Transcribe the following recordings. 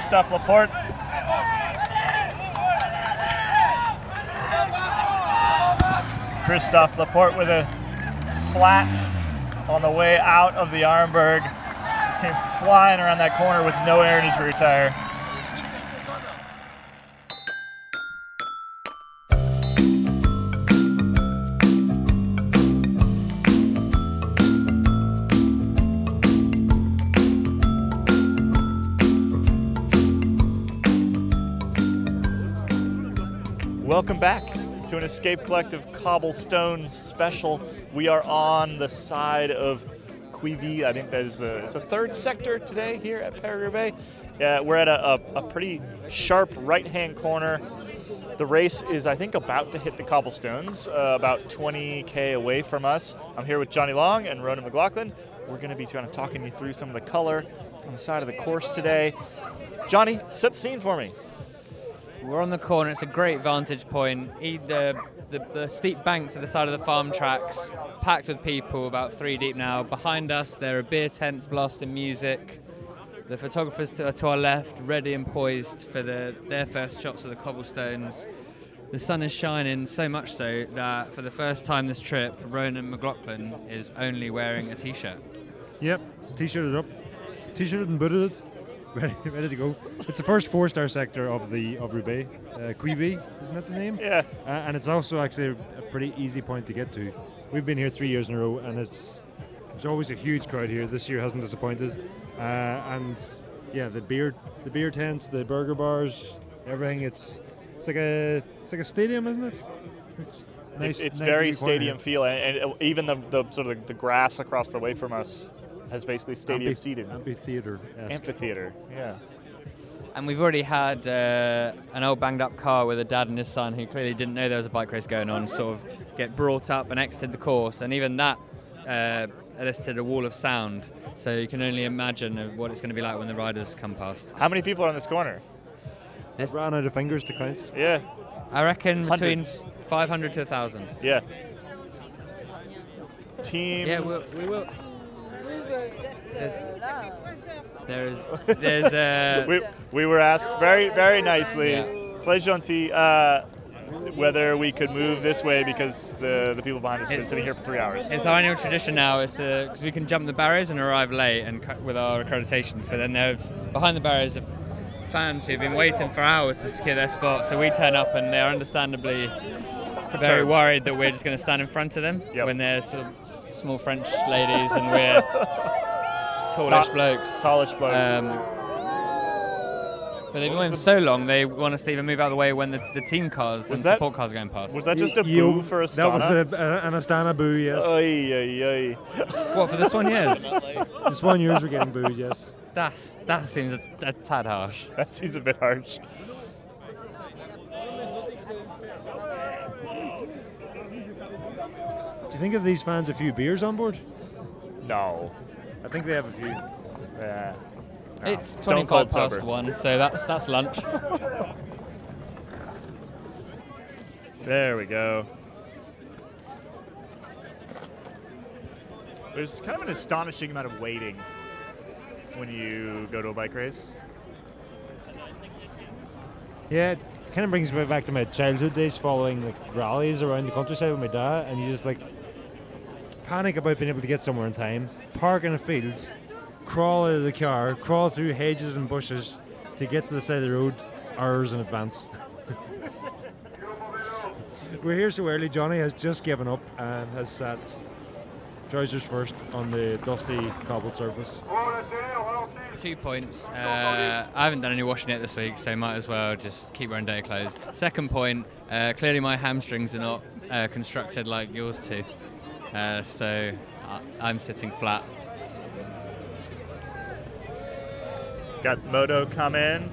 Christophe Laporte. Christophe Laporte with a flat on the way out of the Armberg. Just came flying around that corner with no air in his rear tire. Welcome back to an Escape Collective Cobblestone special. We are on the side of Cuivy. I think that is it's the third sector today here at Paris-Roubaix. We're at a pretty sharp right-hand corner. The race is, I think, about to hit the cobblestones, about 20K away from us. I'm here with Johnny Long and Ronan McLaughlin. We're going to be kind of talking you through some of the color on the side of the course today. Johnny, set the scene for me. We're on the corner. It's a great vantage point. The steep banks at the side of the farm tracks, packed with people, about 3 deep now. Behind us, there are beer tents blasting music. The photographers to our left, ready and poised for their first shots of the cobblestones. The sun is shining, so much so that for the first time this trip, Ronan McLaughlin is only wearing a t-shirt. Yep, t-shirt is up. T-shirt and booted it. Ready to go. It's the first 4-star sector of Roubaix. Cuivy, isn't that the name? Yeah. And it's also actually a pretty easy point to get to. We've been here 3 years in a row, and there's always a huge crowd here. This year hasn't disappointed. And yeah, the beer tents, the burger bars, everything. It's like a stadium, isn't it? It's nice. It's nice very stadium feel, and even the sort of the grass across the way from us has basically stadium seating. Amphitheater, yeah. And we've already had an old banged up car with a dad and his son who clearly didn't know there was a bike race going on sort of get brought up and exited the course, and even that elicited a wall of sound, so you can only imagine what it's going to be like when the riders come past. How many people are on this corner? Ran out of fingers to count. Yeah. I reckon Hundreds. between 500 to 1,000. Yeah. Team. Yeah, we will. We were asked very, very nicely, très gentil, whether we could move this way because the people behind us have been sitting here for 3 hours. It's our annual tradition now, because we can jump the barriers and arrive late and with our accreditations, but then there's behind the barriers of fans who've been waiting for hours to secure their spot, so we turn up and they're understandably very worried that we're just going to stand in front of them when they're sort of small French ladies and we're tallish blokes. But they've been waiting so long, they want us to even move out of the way when the team cars and support cars are going past. Was that just a boo for Astana? That was an Astana boo, yes. Oy. What, for the Soigneurs? The Soigneurs were getting booed, yes. That seems a tad harsh. That seems a bit harsh. Do you think of these fans a few beers on board? No. I think they have a few. Yeah. No. It's 25 past 1, so that's lunch. There we go. There's kind of an astonishing amount of waiting when you go to a bike race. Yeah, it kind of brings me back to my childhood days following like rallies around the countryside with my dad, and you just like panic about being able to get somewhere in time, park in a field, crawl out of the car, crawl through hedges and bushes to get to the side of the road hours in advance. We're here so early. Johnny has just given up and has sat trousers first on the dusty cobbled surface. 2 points. I haven't done any washing yet this week, so might as well just keep wearing day clothes. Second point, clearly my hamstrings are not constructed like yours two, so I'm sitting flat. Got Moto come in.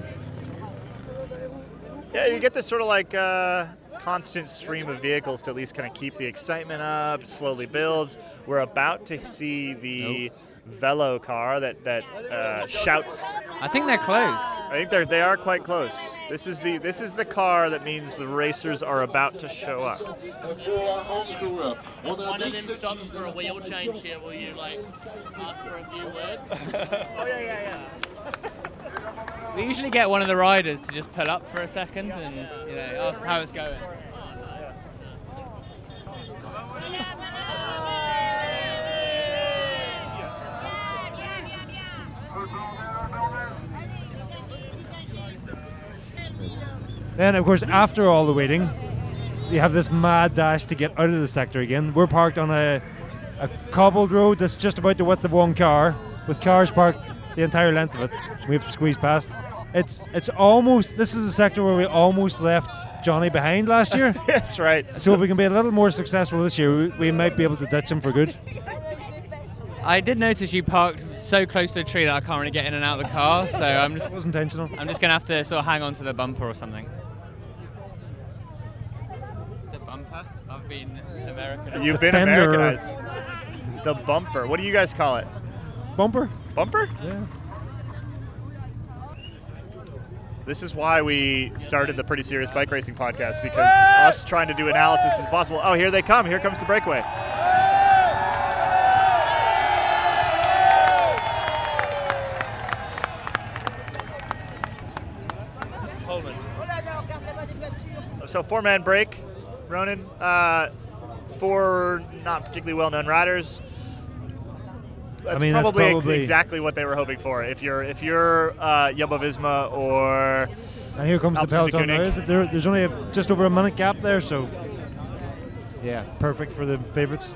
Yeah, you get this sort of like constant stream of vehicles to at least kind of keep the excitement up. It slowly builds. We're about to see the Velo car that shouts. I think they're close. I think they are quite close. This is the car that means the racers are about to show up. One of them stops for a wheel change here. Will you ask for a few words? Oh yeah. We usually get one of the riders to just pull up for a second and ask how it's going. Then, of course, after all the waiting, you have this mad dash to get out of the sector again. We're parked on a cobbled road that's just about the width of one car, with cars parked the entire length of it. We have to squeeze past. It's almost, this is a sector where we almost left Johnny behind last year. That's right. So if we can be a little more successful this year, we might be able to ditch him for good. I did notice you parked so close to a tree that I can't really get in and out of the car, so It was intentional. I'm just going to have to sort of hang on to the bumper or something. The bumper? I've been American. You've been Fender. Americanized. The bumper. What do you guys call it? Bumper? Bumper? Yeah. This is why we started the Pretty Serious Bike Racing podcast, because us trying to do analysis is possible. Oh, here they come. Here comes the breakaway. So 4-man break, Ronan. 4 not particularly well-known riders. That's probably exactly what they were hoping for. If you're Jumbo-Visma or And here comes the peloton. Alpecin-Deceuninck. There's only just over a minute gap there, so yeah, perfect for the favourites.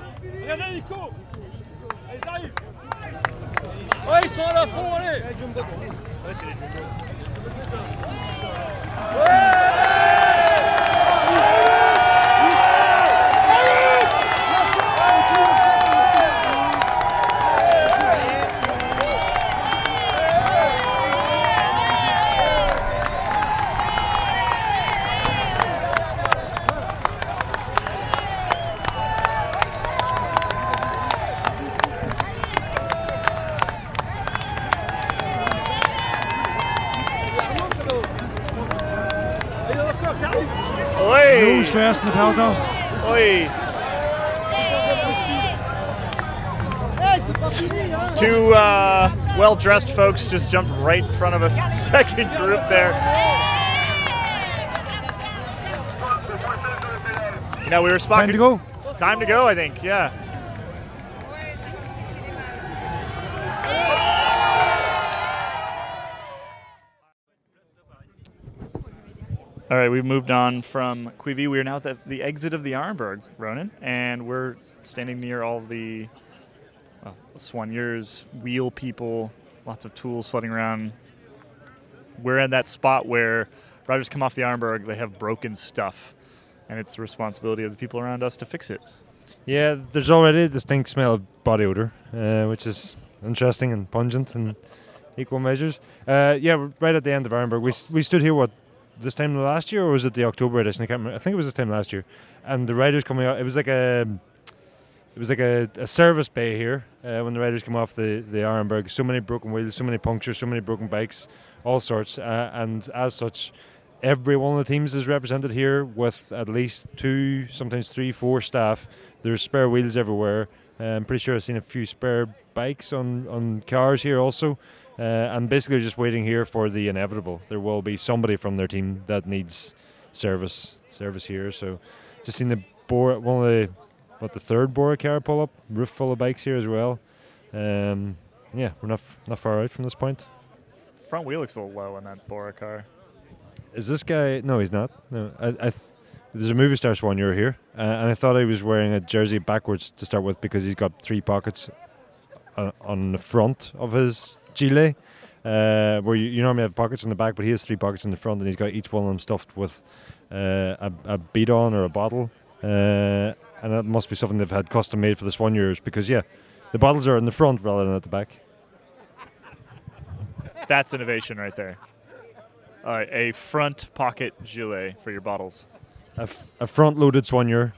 No stress in the peloton. Oi. Two well-dressed folks just jumped right in front of a second group there. We were spotting. Time to go. Time to go, I think, yeah. All right, we've moved on from Quivi. We are now at the exit of the Arenberg, Ronan, and we're standing near all the soigneurs, wheel people, lots of tools floating around. We're in that spot where riders come off the Arenberg, they have broken stuff, and it's the responsibility of the people around us to fix it. Yeah, there's already a distinct smell of body odor, which is interesting and pungent in equal measures. We're right at the end of Arenberg. We stood here, this time last year, or was it the October edition? I can't remember. I think it was this time last year. And the riders coming out, it was like a service bay here when the riders come off the Arenberg. So many broken wheels, so many punctures, so many broken bikes, all sorts. And as such, every one of the teams is represented here with at least 2, sometimes 3, 4 staff. There's spare wheels everywhere. I'm pretty sure I've seen a few spare bikes on cars here also. And basically just waiting here for the inevitable. There will be somebody from their team that needs service here. So just seen the third Bora car pull up, roof full of bikes here as well. We're not far out from this point. Front wheel looks a little low on that Bora car. Is this guy? No, he's not. No, there's a movie star soigneur here, and I thought he was wearing a jersey backwards to start with because he's got 3 pockets on the front of his gilet, where you normally have pockets in the back, but he has 3 pockets in the front, and he's got each one of them stuffed with a bead-on or a bottle, and that must be something they've had custom made for the soigneurs, because the bottles are in the front rather than at the back. That's innovation right there. All right, a front pocket gilet for your bottles. A front-loaded soigneur.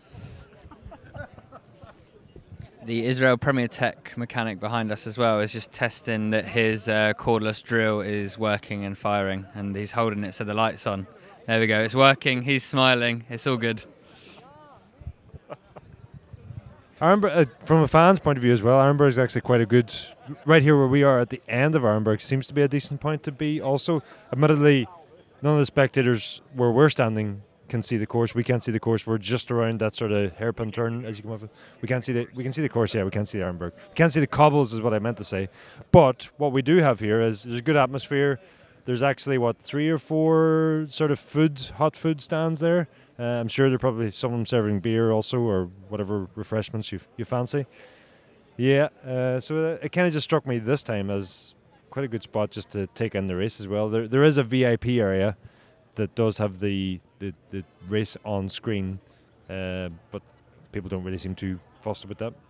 The Israel Premier Tech mechanic behind us as well is just testing that his cordless drill is working and firing, and he's holding it so the light's on. There we go, it's working, he's smiling, it's all good. Arenberg, from a fan's point of view as well, Arenberg is actually quite a good. Right here where we are at the end of Arenberg seems to be a decent point to be. Also, admittedly, none of the spectators where we're standing can see the course. We can't see the course. We're just around that sort of hairpin turn as you come off. We can see the course. Yeah, we can't see the Arenberg. We can't see the cobbles, is what I meant to say. But what we do have here is there's a good atmosphere. There's actually 3 or 4 sort of hot food stands there. I'm sure they're probably some of them serving beer also, or whatever refreshments you fancy. Yeah, so it kind of just struck me this time as quite a good spot just to take in the race as well. There is a VIP area that does have the race on screen, but people don't really seem too fussed about that.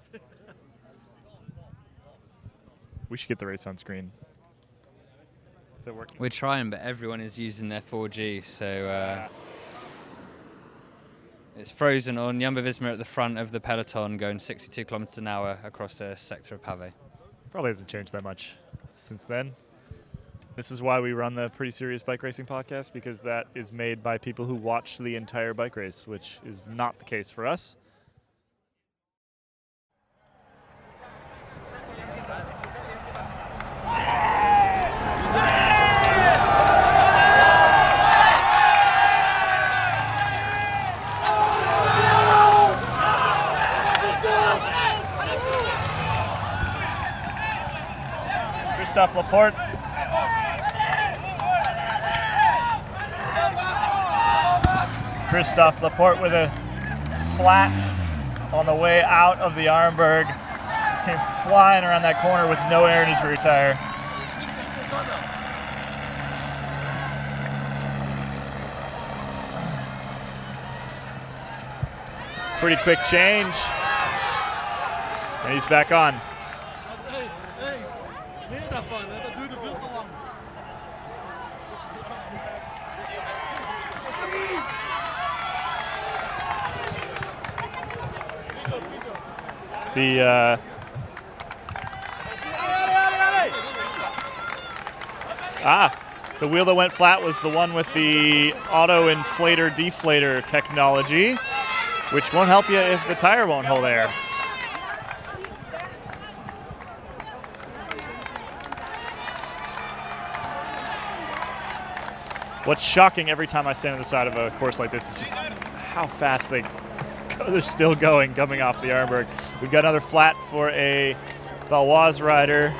We should get the race on screen. Is that working? We're trying, but everyone is using their 4G, so it's frozen on. Jumbo-Visma at the front of the peloton going 62 kilometers an hour across the sector of Pavé. Probably hasn't changed that much since then. This is why we run the Pretty Serious Bike Racing podcast, because that is made by people who watch the entire bike race, which is not the case for us. Christophe Laporte. Christophe Laporte with a flat on the way out of the Arenberg. Just came flying around that corner with no air in his rear tire. Pretty quick change. And he's back on. The wheel that went flat was the one with the auto inflator deflator technology, which won't help you if the tire won't hold air. What's shocking every time I stand on the side of a course like this is just how fast they're still going, coming off the Arenberg. We've got another flat for a Baloise rider.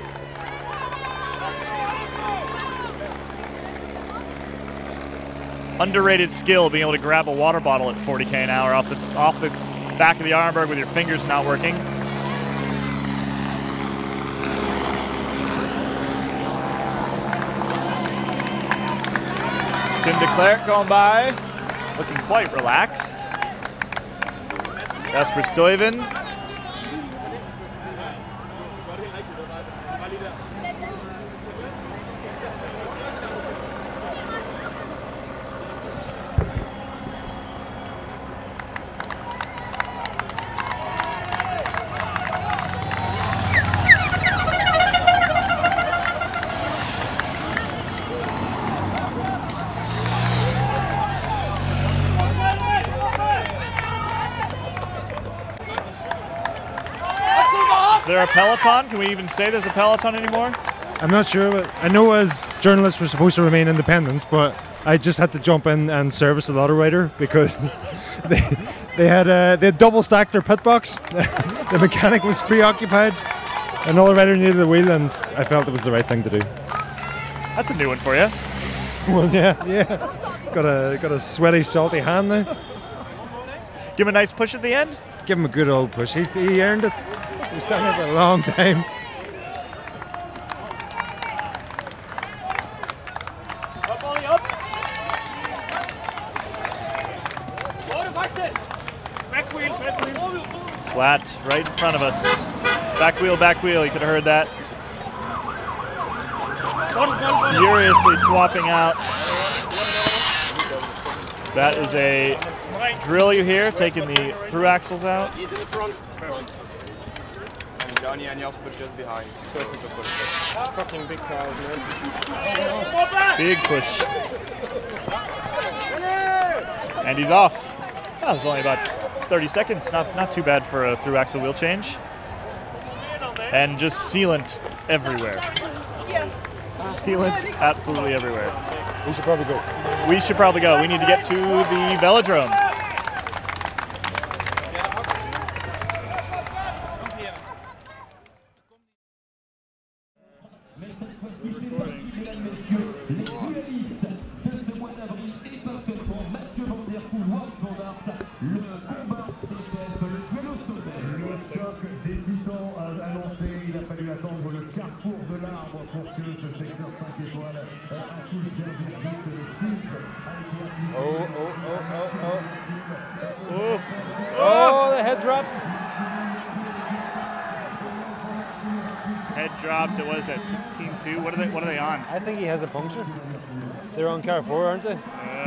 Underrated skill, being able to grab a water bottle at 40k an hour off the back of the Arenberg with your fingers not working. Tim de Klerk going by, looking quite relaxed. Jasper Stuyven. Is there a peloton? Can we even say there's a peloton anymore? I'm not sure, but I know as journalists we're supposed to remain independent, but I just had to jump in and service the auto rider because they had double stacked their pit box. The mechanic was preoccupied. Another rider needed the wheel, and I felt it was the right thing to do. That's a new one for you. Well, yeah. Got a sweaty, salty hand now. Give him a nice push at the end. Give him a good old push. He earned it. He was standing there for a long time. Flat right in front of us. Back wheel, you could have heard that. Furiously swapping out. That is a drill you hear, taking the through axles out. He's in the front. And Johnny and Jasper just behind. Fucking big crowd, man. Big push. And he's off. That was only about 30 seconds, not too bad for a through axle wheel change. And just sealant everywhere. Sealant absolutely everywhere. We should probably go. We should probably go. We need to get to the velodrome. Oh, the head dropped. Head dropped. It was at 16.2. What are they on? I think he has a puncture. They're on car 4, aren't they?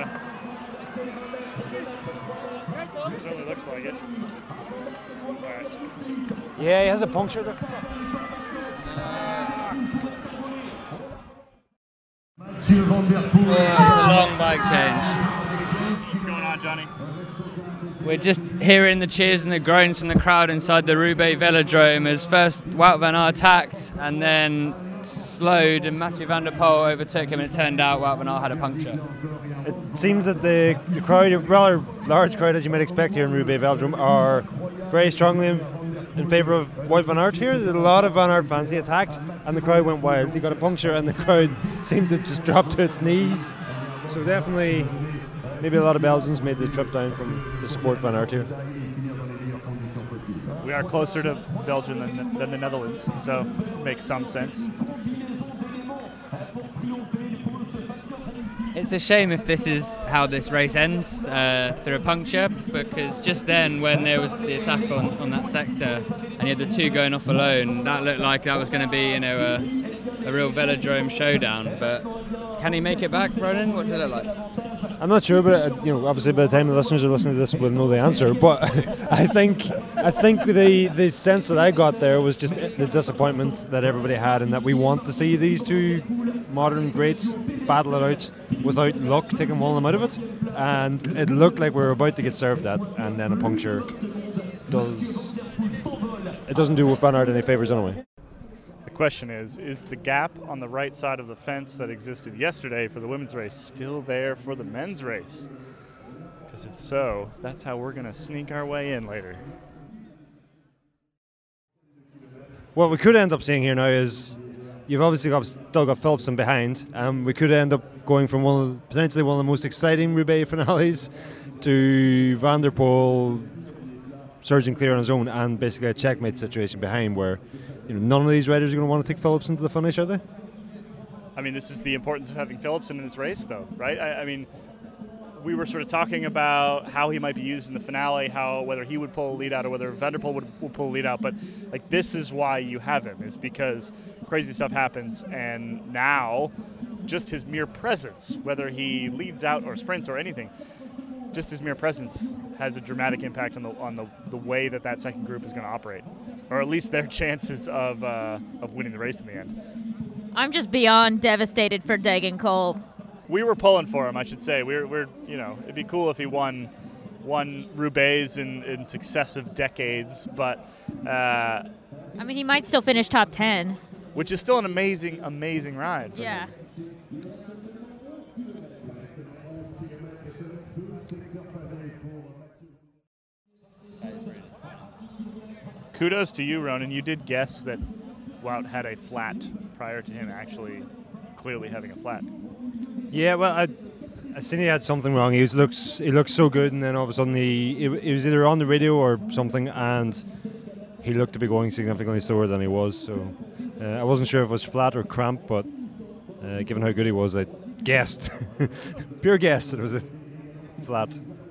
It certainly looks like it. All right. Yeah, he has a puncture there. It's a long bike change. What's going on, Johnny? We're just hearing the cheers and the groans from the crowd inside the Roubaix Velodrome as first Wout van Aert attacked and then slowed and Mathieu van der Poel overtook him, and it turned out Wout van Aert had a puncture. It seems that the crowd, a rather large crowd as you might expect here in Roubaix Velodrome, are very strongly in favour of Wout van Aert here. There's a lot of Van Aert fans. He attacked and the crowd went wild. He got a puncture and the crowd seemed to just drop to its knees. So definitely, maybe a lot of Belgians made the trip down to support Van Aert here. We are closer to Belgium than the Netherlands, so makes some sense. It's a shame if this is how this race ends, through a puncture, because just then when there was the attack on that sector and you had the two going off alone, that looked like that was going to be, a real velodrome showdown. But can he make it back, Ronan? What does it look like? I'm not sure, but obviously by the time the listeners are listening to this, we'll know the answer. But I think the sense that I got there was just the disappointment that everybody had, and that we want to see these two modern greats battle it out without luck taking one of them out of it. And it looked like we were about to get served that, and then a puncture doesn't do Van Aert any favours anyway. The question is the gap on the right side of the fence that existed yesterday for the women's race still there for the men's race? Because if so, that's how we're going to sneak our way in later. What we could end up seeing here now is you've obviously still got Philipsen behind. We could end up going from potentially one of the most exciting Roubaix finales to Van der Poel surging clear on his own, and basically a checkmate situation behind where none of these riders are going to want to take Philipsen to the finish, are they? I mean, this is the importance of having Philipsen in this race, though, right? I mean, we were sort of talking about how he might be used in the finale, whether he would pull a lead out or whether Van der Poel would pull a lead out. But this is why you have him, is because crazy stuff happens, and now just his mere presence, whether he leads out or sprints or anything, just his mere presence has a dramatic impact on the way that second group is going to operate, or at least their chances of winning the race in the end. I'm just beyond devastated for Degenkolb. We were pulling for him, I should say. We're it'd be cool if he won Roubaix in successive decades, but he might still finish top 10, which is still an amazing ride. Yeah. Kudos to you, Ronan. You did guess that Wout had a flat prior to him actually clearly having a flat. Yeah, well, I seen he had something wrong. He looked so good, and then all of a sudden he was either on the radio or something, and he looked to be going significantly slower than he was. So I wasn't sure if it was flat or cramp, but given how good he was, I guessed, pure guess, that it was a flat.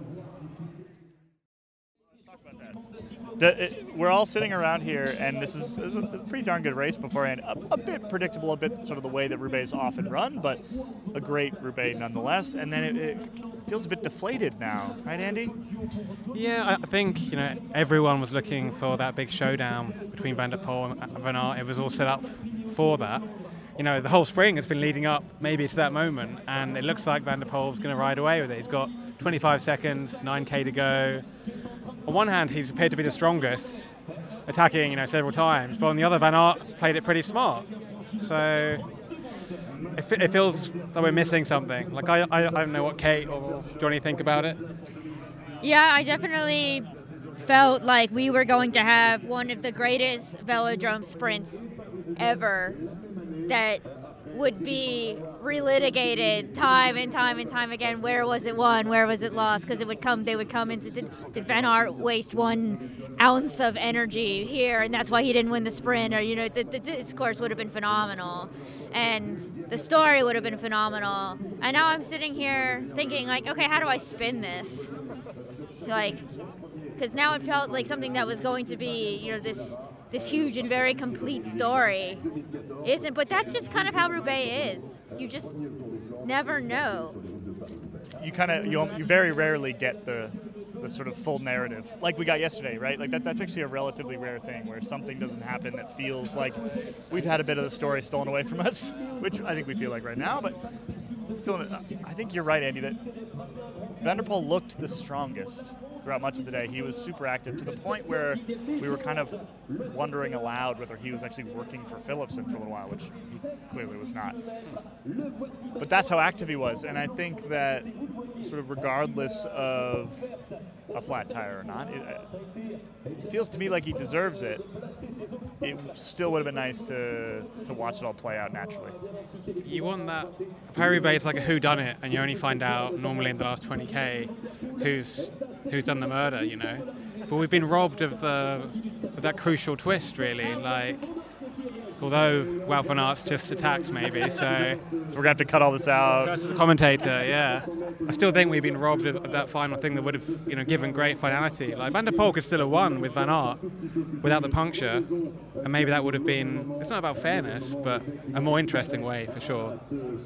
We're all sitting around here, and this is a pretty darn good race beforehand. A bit predictable, a bit sort of the way that Roubaix is often run, but a great Roubaix nonetheless. And then it feels a bit deflated now, right, Andy? Yeah, I think everyone was looking for that big showdown between Van der Poel and Van Aert. It was all set up for that. The whole spring has been leading up maybe to that moment, and it looks like Van der Poel's going to ride away with it. He's got 25 seconds, 9k to go. on one hand, he's appeared to be the strongest, attacking, several times, but on the other, Van Aert played it pretty smart. So it feels that we're missing something. Like, I don't know what Kate or Johnny think about it. Yeah, I definitely felt like we were going to have one of the greatest velodrome sprints ever that would be relitigated time and time and time again. Where was it won? Where was it lost? Because they would come into, did Van Aert waste 1 ounce of energy here, and that's why he didn't win the sprint? Or, the discourse would have been phenomenal, and the story would have been phenomenal. And now I'm sitting here thinking, like, okay, how do I spin this? Like, because now it felt like something that was going to be, this huge and very complete story isn't. But that's just kind of how Roubaix is. You just never know. You very rarely get the sort of full narrative like we got yesterday, right? Like that's actually a relatively rare thing where something doesn't happen that feels like we've had a bit of the story stolen away from us, which I think we feel like right now. But still, I think you're right, Andy, that Van der Poel looked the strongest throughout much of the day. He was super active to the point where we were kind of wondering aloud whether he was actually working for Philipsen for a little while, which he clearly was not. But that's how active he was, and I think that sort of regardless of a flat tire or not, it feels to me like he deserves it. It still would have been nice to watch it all play out naturally. You want that. Paris-Roubaix is like a whodunit, and you only find out normally in the last 20k who's done the murder, But we've been robbed of that crucial twist, really. Like, although Wout van Aert's just attacked, maybe, so we're gonna have to cut all this out. That's the commentator, yeah. I still think we've been robbed of that final thing that would have, given great finality. Like, Van der Poel could still have won with Van Aert without the puncture, and maybe that would have been. It's not about fairness, but a more interesting way for sure.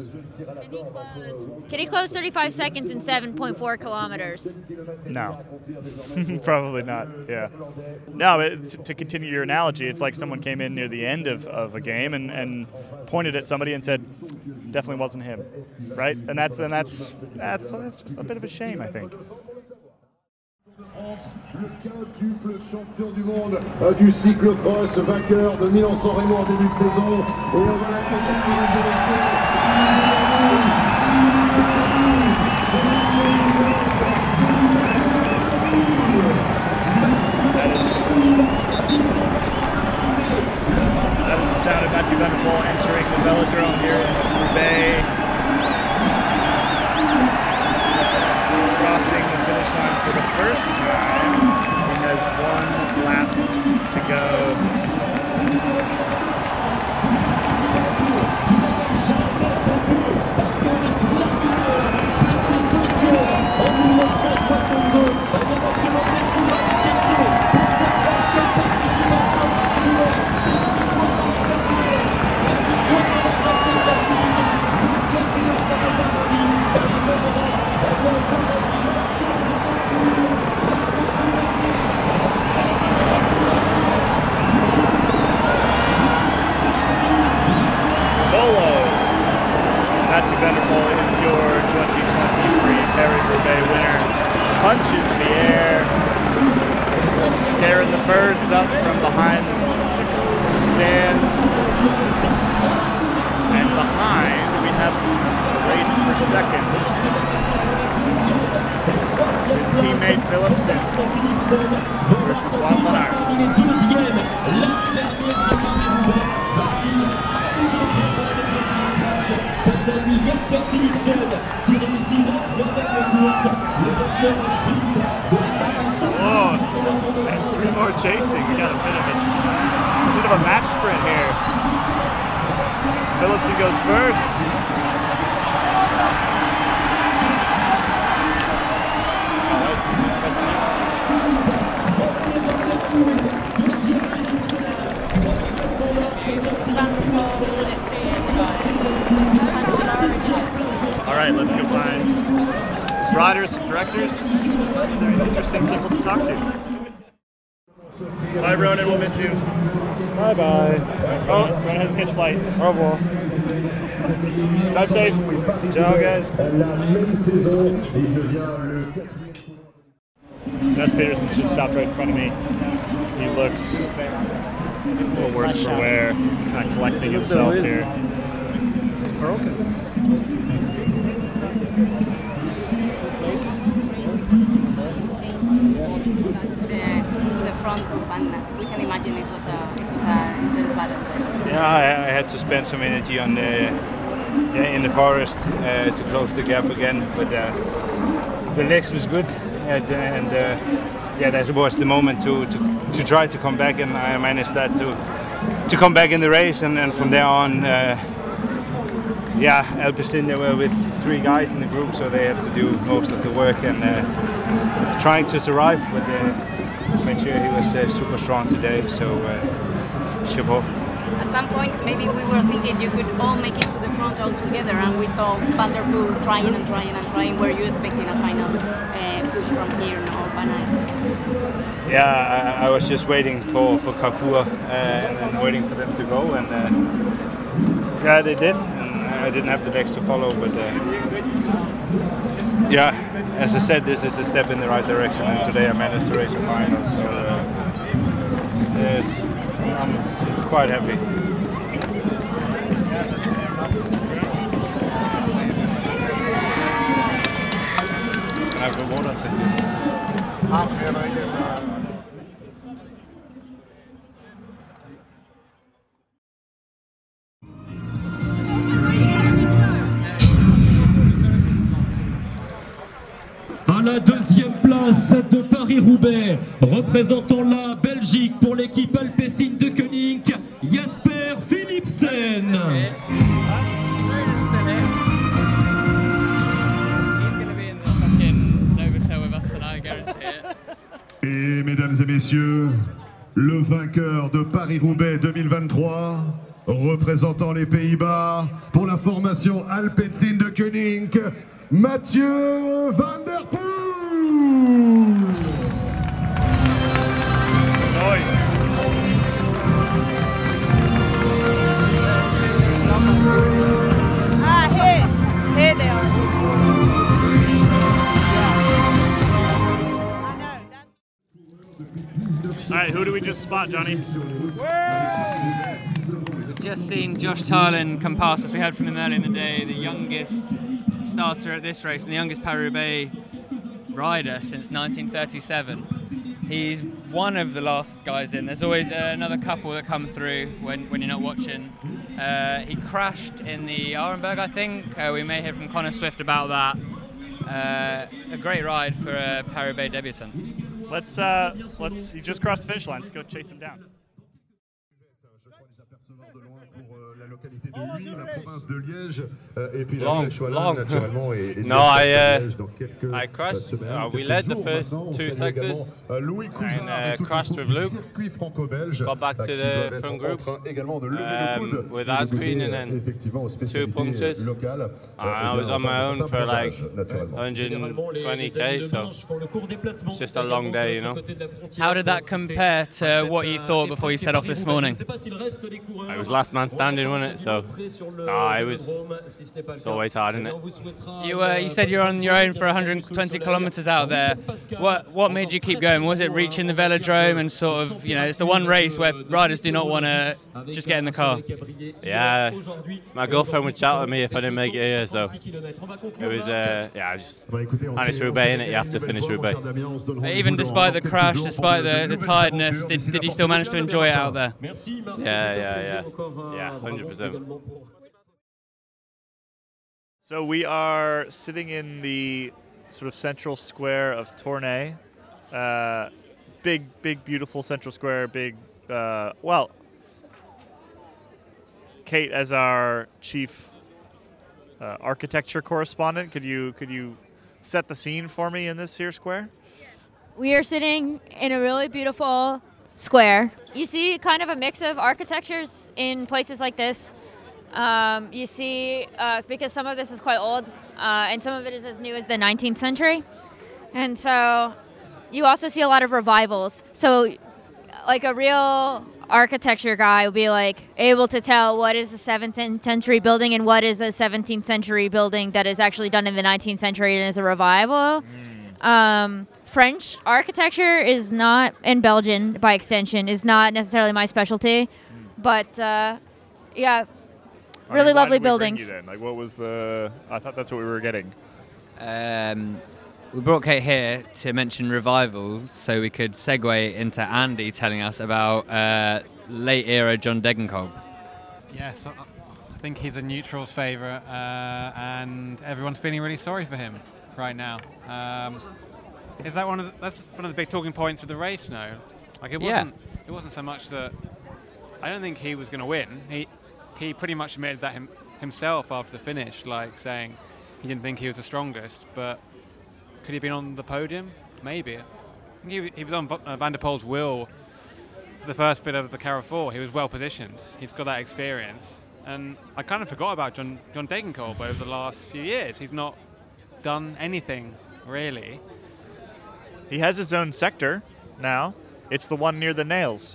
Can he close 35 seconds in 7.4 kilometers? No, probably not. Yeah. No, but to continue your analogy, it's like someone came in near the end of a game and pointed at somebody and said, "Definitely wasn't him," right? And that's just a bit of a shame, I think. Le quintuple champion du monde du cyclocross, vainqueur de Milan-San Remo en début de saison. Et on va That is the sound of Mathieu Van der Poel entering the velodrome here in Roubaix. Crossing the finish line for the first time. He has 1 lap to go. Mathieu Van der Poel is your 2023 Paris-Roubaix winner. Punches the air, scaring the birds up from behind the stands. And behind, we have a race for second. His teammate Philipsen versus Wout van Aert. Oh, and 3 more chasing. We got a bit of a match sprint here. Philipsen goes first. All right, let's go find some riders, some directors. They're interesting people to talk to. Bye, Ronan. We'll miss you. Bye-bye. Oh, Ronan has to catch flight. Au revoir. Drive safe. Ciao, guys. Ness Peterson's just stopped right in front of me. He looks a little worse for wear, kind of collecting himself here. It's broken. To the front group, and we can imagine it was a intense battle. Yeah, I had to spend some energy on in the forest to close the gap again, but the legs was good, and that was the moment to try to come back, and I managed that to come back in the race, and from there on, Alpecin, they were with 3 guys in the group, so they had to do most of the work and trying to survive, but made sure he was super strong today, so chapeau. At some point, maybe we were thinking you could all make it to the front all together, and we saw Van der Poel trying. Were you expecting a final push from here or Van Aert? Yeah, I was just waiting for Carrefour and waiting for them to go, and yeah, they did. And I didn't have the legs to follow, but yeah, as I said, this is a step in the right direction, and today I managed to race a final, so yes, I'm quite happy. Can I have the water? À la 2e place de Paris-Roubaix, représentant la Belgique pour l'équipe Alpecin de Koenig, Jasper Philipsen. Et mesdames et messieurs, le vainqueur de Paris-Roubaix 2023, représentant les Pays-Bas pour la formation Alpecin de Koenig, Mathieu Van der Poel. Here they are. All right, who do we just spot, Johnny? We've just seen Josh Tarlin come past us. We heard from him earlier in the day, the youngest starter at this race and the youngest Paris-Roubaix rider since 1937. He's one of the last guys in. There's always another couple that come through when you're not watching. He crashed in the Arenberg, I think. We may hear from Connor Swift about that. A great ride for a Paris-Roubaix debutant. He just crossed the finish line. Let's go chase him down. localité de Huy, la province de Liège, et puis long, la Choualin, naturellement. No, I crashed. We led the first 2 sectors and crashed with Luke. Got back to the front group with Asgreen and then 2 punctures. I was on my own for like 120k, so it's just a long day, you know. How did that compare to what you thought before you set off this morning? I was last man standing, wasn't it? So it's always hard, isn't it? You said you're on your own for 120 kilometers out there. What made you keep going? Was it reaching the velodrome and sort of, you know, it's the one race where riders do not want to just get in the car? Yeah, my girlfriend would shout at me if I didn't make it here, so it was just Paris-Roubaix, innit? You have to finish Roubaix. Even despite the crash, despite the tiredness, did you still manage to enjoy it out there? Yeah, 100%. So we are sitting in the sort of central square of Tournai. Big, beautiful central square. Kate, as our chief architecture correspondent, could you set the scene for me in this here square? We are sitting in a really beautiful square. You see kind of a mix of architectures in places like this. You see, because some of this is quite old, and some of it is as new as the 19th century. And so you also see a lot of revivals. So like a real architecture guy will be like able to tell what is a 17th century building and what is a 17th century building that is actually done in the 19th century and is a revival. French architecture is not, and Belgian by extension, is not necessarily my specialty. But yeah, really lovely buildings. Like, what was the? I thought that's what we were getting. We brought Kate here to mention Revival, so we could segue into Andy telling us about late era John Degenkolb. Yes, I think he's a neutral's favourite, and everyone's feeling really sorry for him right now. Is that that's one of the big talking points of the race now? Like it wasn't so much that I don't think he was going to win. He pretty much admitted that himself after the finish, like saying he didn't think he was the strongest, but could he have been on the podium? Maybe. I think he was on Van der Poel's wheel for the first bit of the Carrefour. He was well positioned. He's got that experience. And I kind of forgot about John Degenkolb over the last few years. He's not done anything, really. He has his own sector now. It's the one near the nails.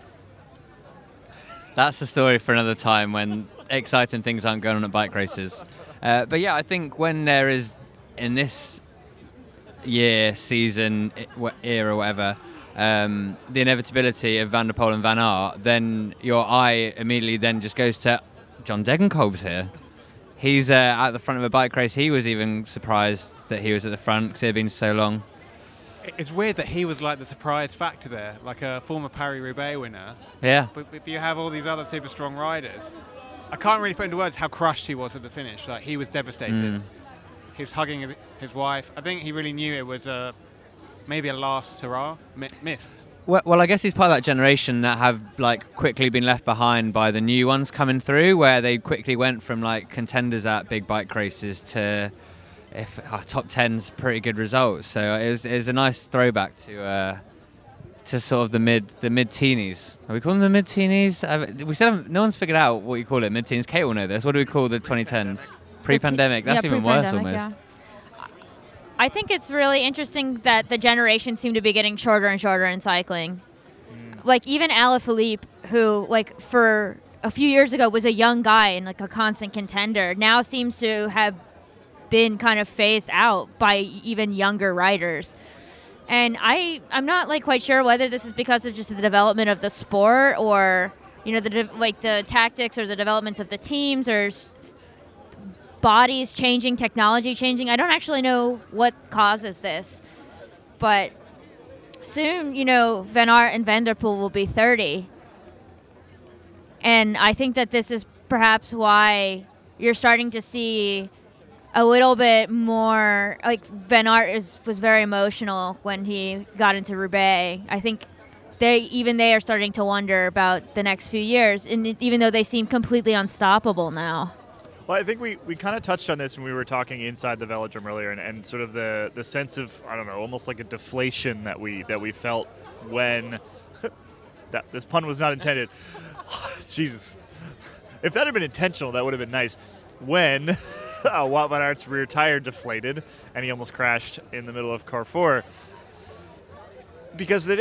That's a story for another time when exciting things aren't going on at bike races. But yeah, I think when there is, in this year, season, era, whatever, the inevitability of Van der Poel and Van Aert, then your eye immediately then just goes to John Degenkolb's here. He's at the front of a bike race. He was even surprised that he was at the front because it had been so long. It's weird that he was like the surprise factor there, like a former Paris-Roubaix winner. Yeah. But you have all these other super strong riders. I can't really put into words how crushed he was at the finish. Like, he was devastated. He was hugging his wife. I think he really knew it was maybe a last hurrah missed. Well, I guess he's part of that generation that have like quickly been left behind by the new ones coming through, where they quickly went from like contenders at big bike races to top 10's pretty good results. So it was a nice throwback to sort of the mid-teenies. Are we calling them mid-teenies? We still haven't, no one's figured out what you call it, mid-teens. Kate will know this. What do we call the 2010s? Pre-pandemic. That's even worse almost. Yeah. I think it's really interesting that the generations seem to be getting shorter and shorter in cycling. Like even Alaphilippe, who like for a few years ago was a young guy and like a constant contender, now seems to have been kind of phased out by even younger riders. And I'm not like quite sure whether this is because of just the development of the sport or, you know, the tactics or the developments of the teams or bodies changing, technology changing. I don't actually know what causes this. But soon, you know, Van Aert and Van der Poel will be 30. And I think that this is perhaps why you're starting to see a little bit more, like Van Aert was very emotional when he got into Roubaix. I think they are starting to wonder about the next few years, and even though they seem completely unstoppable now. Well, I think we kind of touched on this when we were talking inside the velodrome earlier, and sort of the sense of, I don't know, almost like a deflation that we felt when this pun was not intended. Jesus, if that had been intentional, that would have been nice. When Wout van Aert's rear tire deflated and he almost crashed in the middle of Carrefour, because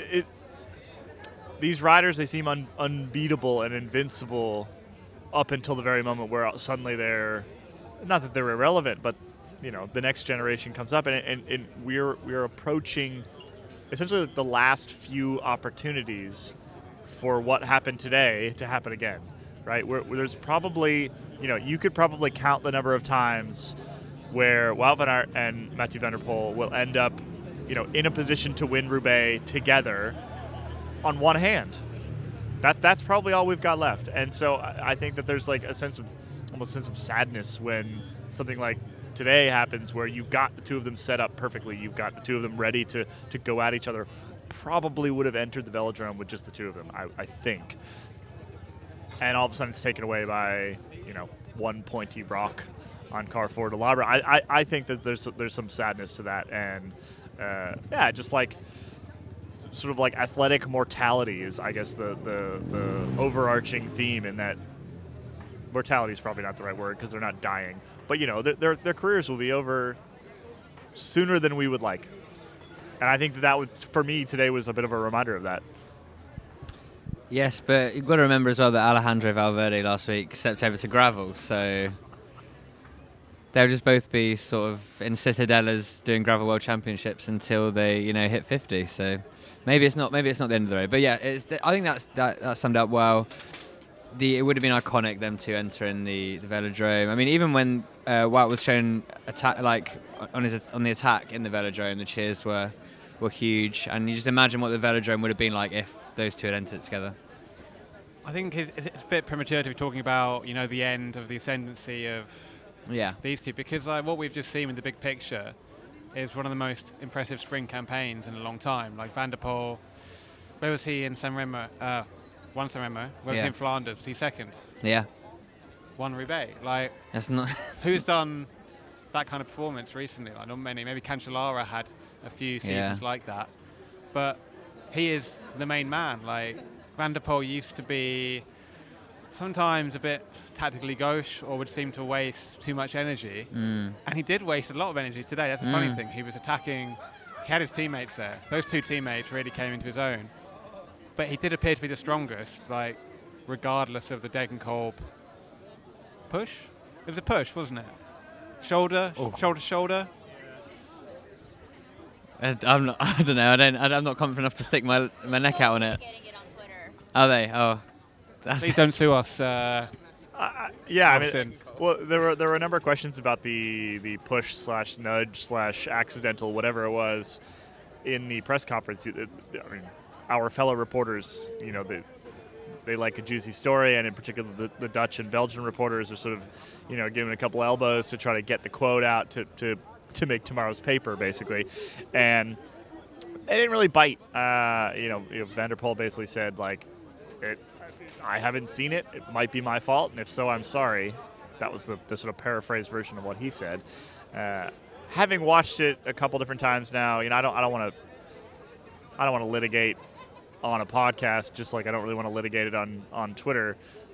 these riders, they seem unbeatable and invincible up until the very moment where suddenly they're, not that they're irrelevant, but you know, the next generation comes up and we're approaching essentially the last few opportunities for what happened today to happen again, right? Where there's probably, you know, you could probably count the number of times where Wout van Aert and Mathieu van der Poel will end up, you know, in a position to win Roubaix together on one hand. That's probably all we've got left. And so I think that there's like almost a sense of sadness when something like today happens where you've got the two of them set up perfectly. You've got the two of them ready to go at each other. Probably would have entered the velodrome with just the two of them, I think. And all of a sudden it's taken away by, you know, one pointy rock on Carrefour de l'Arbre. I think that there's some sadness to that. And, just like sort of like athletic mortality is, I guess, the overarching theme, in that mortality is probably not the right word because they're not dying. But, you know, their careers will be over sooner than we would like. And I think that would, for me, today was a bit of a reminder of that. Yes, but you've got to remember as well that Alejandro Valverde last week stepped over to gravel, so they'll just both be sort of in citadelas doing gravel world championships until they hit 50. So maybe it's not the end of the road. But yeah, I think that summed up well. It would have been iconic them to enter in the velodrome. I mean, even when Wout was shown attack on the attack in the velodrome, the cheers were huge. And you just imagine what the velodrome would have been like if those two had entered together. I think it's a bit premature to be talking about the end of the ascendancy of these two, because what we've just seen in the big picture is one of the most impressive spring campaigns in a long time. Like Van der Poel, where was he in San Remo? Won San Remo. Where was he in Flanders? Was he second? Yeah. Won Roubaix. Like, that's not. Who's done that kind of performance recently? Like, not many. Maybe Cancellara had a few seasons like that, but he is the main man. Like, Van der Poel used to be sometimes a bit tactically gauche, or would seem to waste too much energy, and he did waste a lot of energy today. That's the funny thing. He was attacking. He had his teammates there. Those two teammates really came into his own. But he did appear to be the strongest, like, regardless of the Degenkolb push. It was a push, wasn't it? Shoulder to shoulder. I don't know. I'm not confident enough to stick my neck out on it. Are they? Oh, please don't sue us. I mean, well, there were a number of questions about the push / nudge / accidental, whatever it was, in the press conference. I mean, our fellow reporters, they like a juicy story, and in particular the Dutch and Belgian reporters are sort of, giving a couple elbows to try to get the quote out to make tomorrow's paper, basically. And they didn't really bite. Van der Poel basically said, like, I haven't seen it. It might be my fault, and if so, I'm sorry. That was the sort of paraphrased version of what he said. Having watched it a couple different times now, I don't want to litigate on a podcast, just like I don't really want to litigate it on Twitter.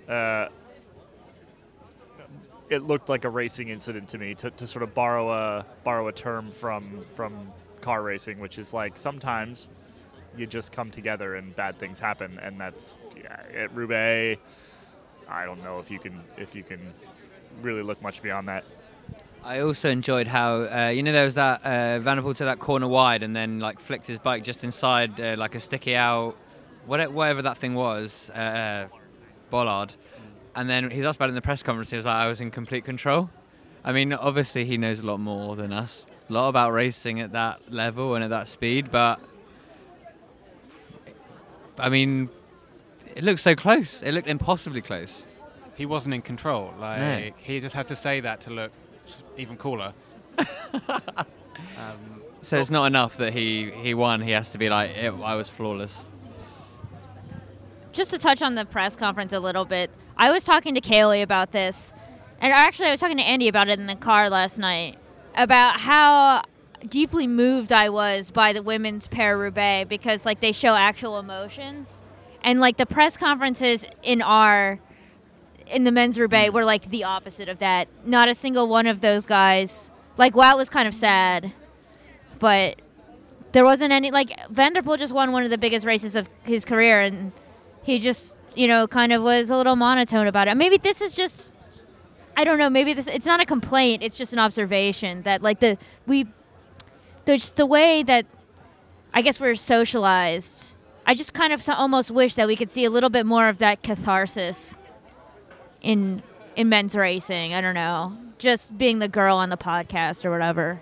It looked like a racing incident to me, to sort of borrow a term from car racing, which is like sometimes you just come together and bad things happen, and that's at Roubaix. I don't know if you can really look much beyond that. I also enjoyed how there was that Van der Poel to that corner wide and then like flicked his bike just inside like a sticky out, whatever that thing was, bollard, and then he was asked about it in the press conference. He was like, I was in complete control. I mean, obviously he knows a lot more than us, a lot about racing at that level and at that speed, but I mean, it looked so close. It looked impossibly close. He wasn't in control. He just has to say that to look even cooler. So it's not enough that he won. He has to be like, I was flawless. Just to touch on the press conference a little bit, I was talking to Kaylee about this, and actually I was talking to Andy about it in the car last night, about how deeply moved I was by the women's Paris-Roubaix, because like they show actual emotions, and like the press conferences in the men's Roubaix were like the opposite of that. Not a single one of those guys. Like, Wout was kind of sad, but there wasn't any, like, Van der Poel just won one of the biggest races of his career, and he just, kind of was a little monotone about it. Maybe this is just, I don't know, it's not a complaint, it's just an observation that, like, the way that I guess we're socialized, I just kind of almost wish that we could see a little bit more of that catharsis in men's racing. I don't know, just being the girl on the podcast or whatever.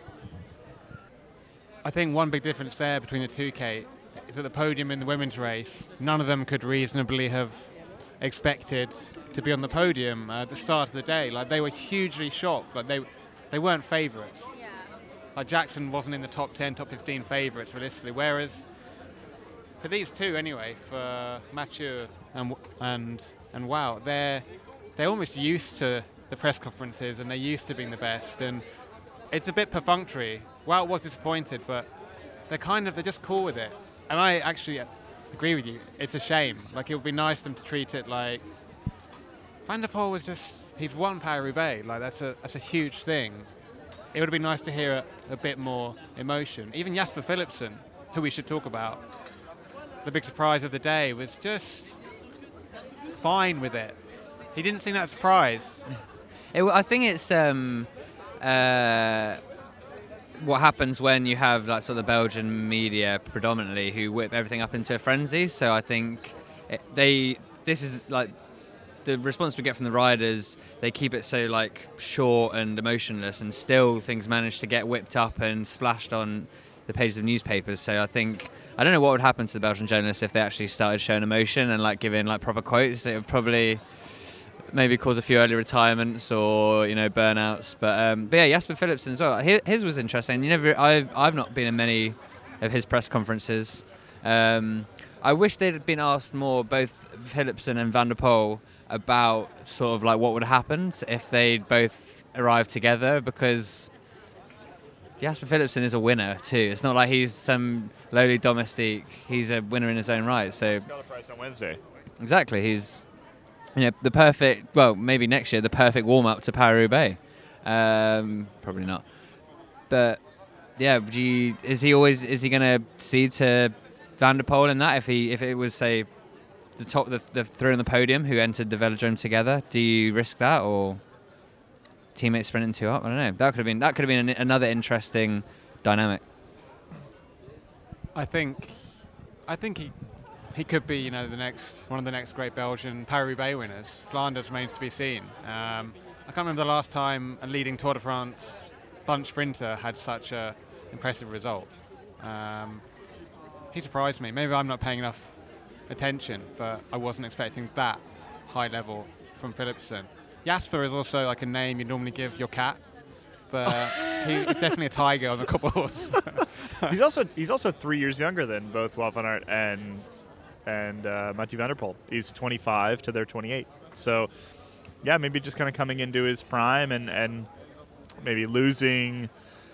I think one big difference there between the two, Kate, is at the podium in the women's race, none of them could reasonably have expected to be on the podium at the start of the day. Like, they were hugely shocked. Like, they weren't favourites. Yeah. Like, Jackson wasn't in the top 10, top 15 favourites realistically, whereas for these two anyway, for Mathieu and Wout, they're almost used to the press conferences, and they're used to being the best, and it's a bit perfunctory. Wout was disappointed, but they're just cool with it. And I actually agree with you. It's a shame. Like, it would be nice for them to treat it like Van der Poel was he's won Paris-Roubaix. Like, that's a huge thing. It would have been nice to hear a bit more emotion. Even Jasper Philipsen, who we should talk about, the big surprise of the day, was just fine with it. He didn't seem that surprised. I think it's what happens when you have like sort of the Belgian media predominantly who whip everything up into a frenzy. So I think this is like the response we get from the riders. They keep it so like short and emotionless, and still things manage to get whipped up and splashed on the pages of newspapers. So I don't know what would happen to the Belgian journalists if they actually started showing emotion and like giving like proper quotes. It would probably maybe cause a few early retirements or burnouts. But yeah, Jasper Philipsen as well. His was interesting. I've not been in many of his press conferences. I wish they'd have been asked more, both Philipsen and Van der Poel, about sort of like what would have happened if they'd both arrived together, because Jasper Philipsen is a winner too. It's not like he's some lowly domestique. He's a winner in his own right. So he's got a price on Wednesday. Exactly. He's the perfect. Well, maybe next year the perfect warm up to Paris-Roubaix. Probably not. But yeah, is he going to cede to Van der Poel in that? If it was say the three on the podium who entered the velodrome together, do you risk that, or teammates sprinting two up? I don't know. That could have been another interesting dynamic. I think he could be one of the next great Belgian Paris-Roubaix winners. Flanders remains to be seen. I can't remember the last time a leading Tour de France bunch sprinter had such a impressive result. He surprised me. Maybe I'm not paying enough attention, but I wasn't expecting that high level from Philipsen. Jasper is also like a name you normally give your cat, but he's definitely a tiger on the cobbles. He's also 3 years younger than both Wout van Aert and Mathieu van der Poel. He's 25 to their 28. So yeah, maybe just kind of coming into his prime and maybe losing.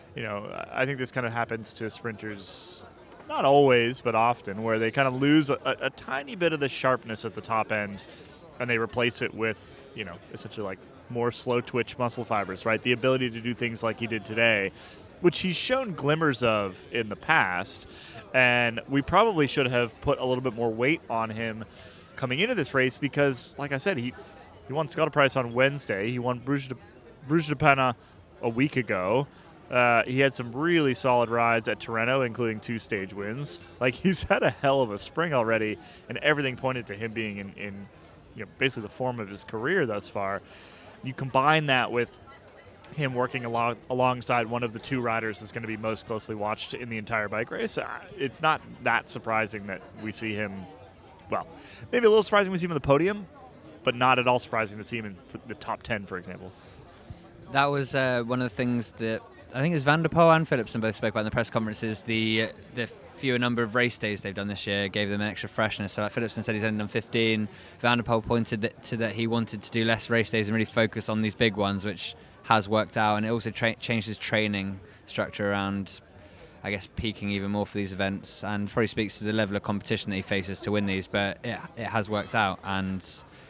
I think this kind of happens to sprinters. Not always, but often, where they kind of lose a tiny bit of the sharpness at the top end, and they replace it with, essentially like more slow twitch muscle fibers, right? The ability to do things like he did today, which he's shown glimmers of in the past, and we probably should have put a little bit more weight on him coming into this race because, like I said, he won Scott Price on Wednesday. He won Bruges de Panne a week ago. He had some really solid rides at Tirreno, including 2 stage wins. Like, he's had a hell of a spring already, and everything pointed to him being in basically the form of his career thus far. You combine that with him working alongside one of the 2 riders that's going to be most closely watched in the entire bike race. It's not that surprising that we see him, well, maybe a little surprising we see him on the podium, but not at all surprising to see him in the top 10, for example. That was one of the things that I think it was Van der Poel and Philipsen both spoke about in the press conferences. The fewer number of race days they've done this year gave them an extra freshness. So like Philipsen said he's only done 15. Van der Poel pointed to that he wanted to do less race days and really focus on these big ones, which has worked out. And it also changed his training structure around, I guess, peaking even more for these events, and probably speaks to the level of competition that he faces to win these. But it has worked out, and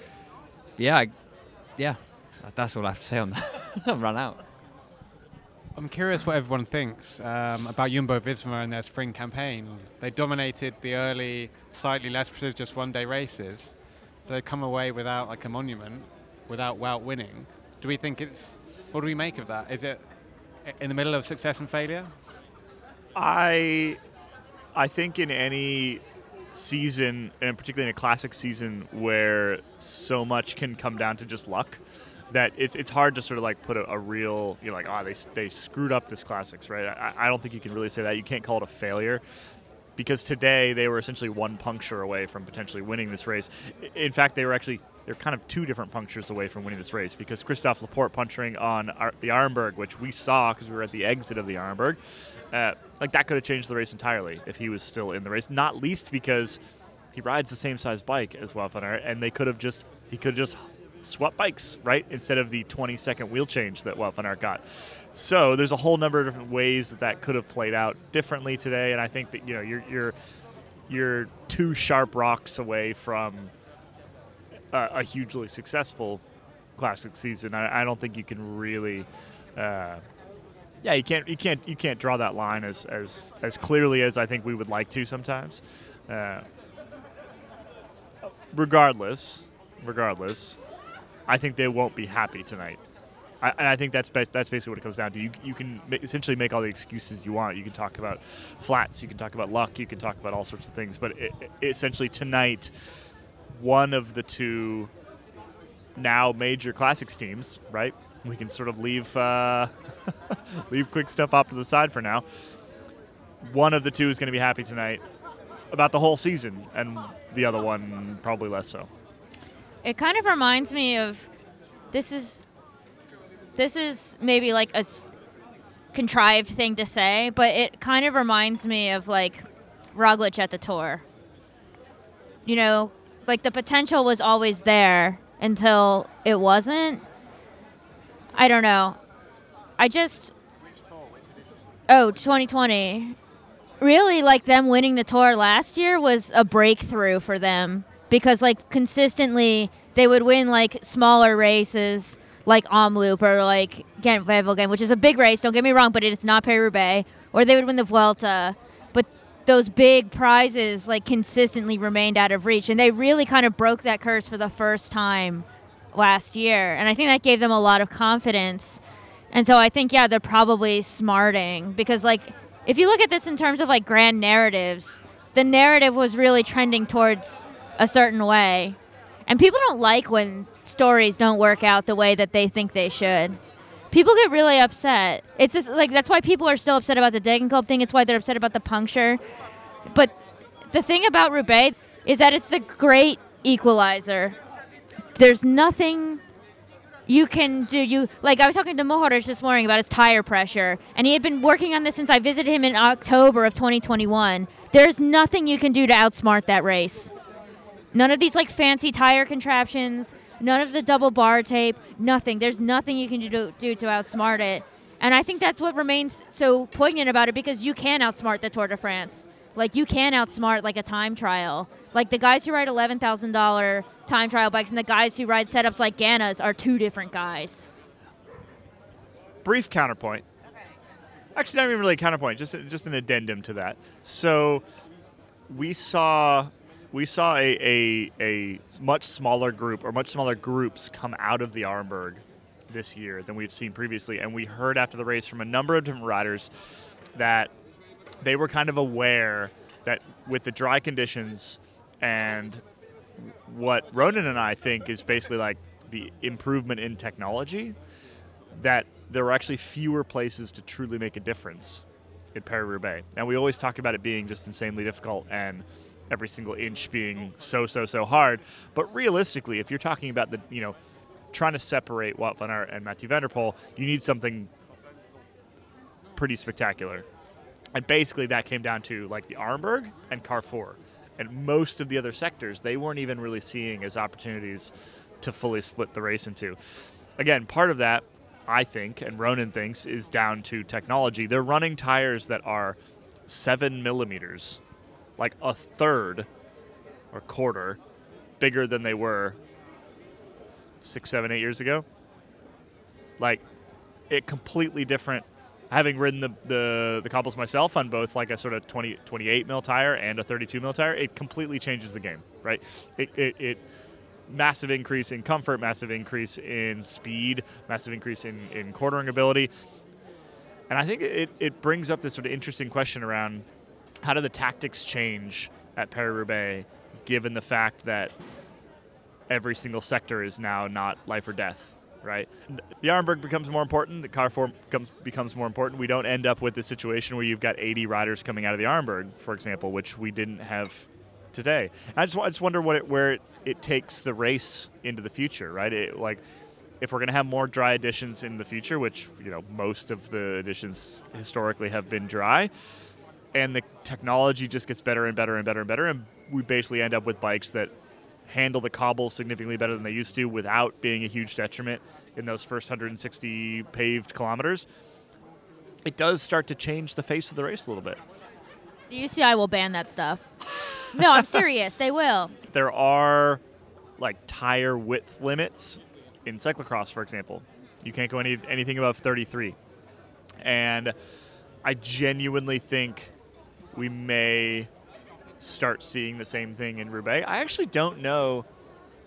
yeah, that's all I have to say on that. I've run out. I'm curious what everyone thinks about Jumbo-Visma and their spring campaign. They dominated the early, slightly less prestigious one-day races. They come away without like a monument, without Wout winning. Do we think what do we make of that? Is it in the middle of success and failure? I think in any season, and particularly in a classic season where so much can come down to just luck, that it's hard to sort of like put a real, they screwed up this classics, right? I don't think you can really say that. You can't call it a failure, because today they were essentially 1 puncture away from potentially winning this race. In fact, they're kind of 2 different punctures away from winning this race, because Christophe Laporte puncturing on the Arenberg, which we saw because we were at the exit of the Arenberg, that could have changed the race entirely if he was still in the race, not least because he rides the same size bike as Wout van Aert, and he could have just swap bikes, right, instead of the 20-second wheel change that Wout van Aert got. So there's a whole number of different ways that could have played out differently today, and I think that you're 2 sharp rocks away from a hugely successful classic season. I don't think you can really you can't draw that line as clearly as I think we would like to sometimes. Regardless, I think they won't be happy tonight. I think that's basically what it comes down to. You can essentially make all the excuses you want. You can talk about flats, you can talk about luck, you can talk about all sorts of things. But essentially tonight, one of the two now major Classics teams, right? We can sort of leave Quick Step off to the side for now. One of the two is going to be happy tonight about the whole season, and the other one probably less so. It kind of reminds me of this is maybe like a contrived thing to say, but it kind of reminds me of like Roglic at the Tour. You know, like the potential was always there until it wasn't. I don't know. 2020. Really, like them winning the Tour last year was a breakthrough for them because like consistently they would win like smaller races like Omloop or like Ghent-Wevelgem, which is a big race, don't get me wrong, but it's not Paris-Roubaix, or they would win the Vuelta. But those big prizes like consistently remained out of reach, and they really kind of broke that curse for the first time last year, and I think that gave them a lot of confidence. And so I think, they're probably smarting because, like, if you look at this in terms of, like, grand narratives, the narrative was really trending towards a certain way. And people don't like when stories don't work out the way that they think they should. People get really upset. It's just, like, that's why people are still upset about the Degenkolb thing. It's why they're upset about the puncture. But the thing about Roubaix is that it's the great equalizer. There's nothing you can do. I was talking to Mohoric this morning about his tire pressure, and he had been working on this since I visited him in October of 2021. There's nothing you can do to outsmart that race. None of these like fancy tire contraptions, none of the double bar tape, nothing. There's nothing you can do to outsmart it. And I think that's what remains so poignant about it, because you can outsmart the Tour de France. Like, you can outsmart like a time trial. Like, the guys who ride $11,000 time trial bikes and the guys who ride setups like Ganna's are two different guys. Brief counterpoint. Actually, not even really a counterpoint, just an addendum to that. So we saw a much smaller group, or much smaller groups, come out of the Arnberg this year than we've seen previously. And we heard after the race from a number of different riders that they were kind of aware that with the dry conditions and what Ronan and I think is basically like the improvement in technology, that there were actually fewer places to truly make a difference in Paris-Roubaix. And we always talk about it being just insanely difficult and every single inch being so hard. But realistically, if you're talking about the, trying to separate Wout van Aert and Mathieu van der Poel, you need something pretty spectacular. And basically that came down to like the Arnberg and Carrefour. And most of the other sectors, they weren't even really seeing as opportunities to fully split the race into. Again, part of that, I think, and Ronan thinks, is down to technology. They're running tires that are 7 millimeters, like a third or quarter bigger than they were 6, 7, 8 years ago. Like, it completely different. Having ridden the cobbles myself on both like a sort of 28 mil tire and a 32 mil tire, it completely changes the game, right? It massive increase in comfort, massive increase in speed, massive increase in quartering ability. And I think it brings up this sort of interesting question around how do the tactics change at Paris-Roubaix given the fact that every single sector is now not life or death, right? The Arnberg becomes more important. The Carrefour becomes more important. We don't end up with the situation where you've got 80 riders coming out of the Arnberg, for example, which we didn't have today. And I just wonder where it takes the race into the future, right? If we're going to have more dry editions in the future, which most of the editions historically have been dry, and the technology just gets better and better and better and better, and we basically end up with bikes that handle the cobbles significantly better than they used to without being a huge detriment in those first 160 paved kilometers, it does start to change the face of the race a little bit. The UCI will ban that stuff. No, I'm serious. They will. There are like tire width limits in cyclocross, for example. You can't go anything above 33. And I genuinely think we may start seeing the same thing in Roubaix. I actually don't know